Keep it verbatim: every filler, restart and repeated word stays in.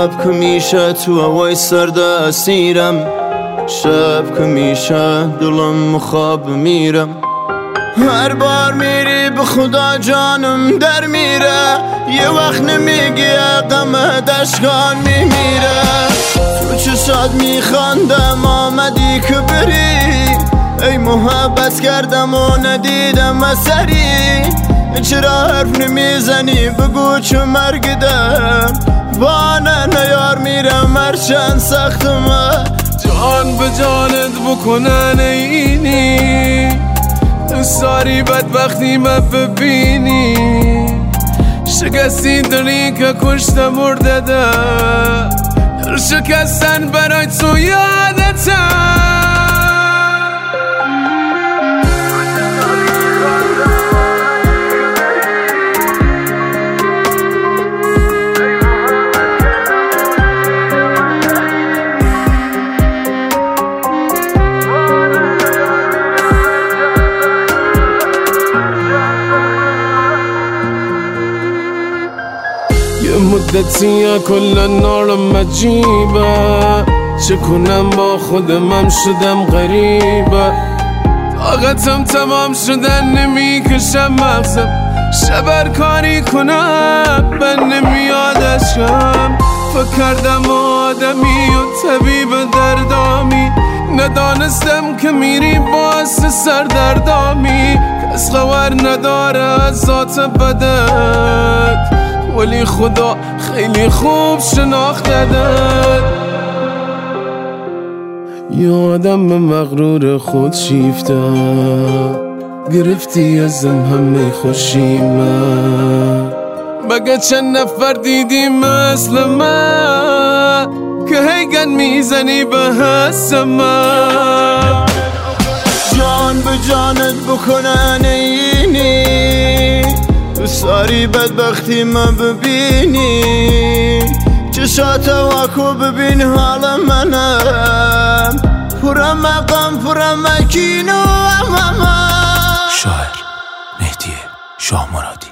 شب که میشه تو هوای سرد اسیرم، شب که میشه دلم خواب میرم. هر بار میری به خدا جانم در میره، یه وقت نمیگی غم دشگان میمیره. تو چشات میخواندم آمدی که بری، ای محبت کردم و ندیدم اثری. چرا حرف نمیزنی بگو چه مرگ دم، بانه نیار میرم هرچند سختمه. جان به جانت بکنن اینی، ساری بدبختی من ببینی. شکستی دلی که کشت مرده ده، در شکستن برای تو یادتم. یه مدتی کلا نارم عجیبه، چه کنم با خودمم شدم غریبه. طاقتم تمام شدن نمیکشم مغزم، شبر کاری کنم من نمیادشم. فکر کردم آدمی و طبیب دردامی، ندانستم که میری باعث سردردامی. کس خبر نداره از ذات بدت، ولی خدا خیلی خوب شناختدت. یه آدم مغرور خود شیفته، گرفتی ازم همه خوشیمه. مگه چند نفر دیدی مثل من که هیگن میزنی به حس من. جان به جانت بکنن اینی، ساری بدبختی من ببینی. چشات واکو ببین حال منم، پرم غم پرم کینو. شاعر مهدی شاه مرادی.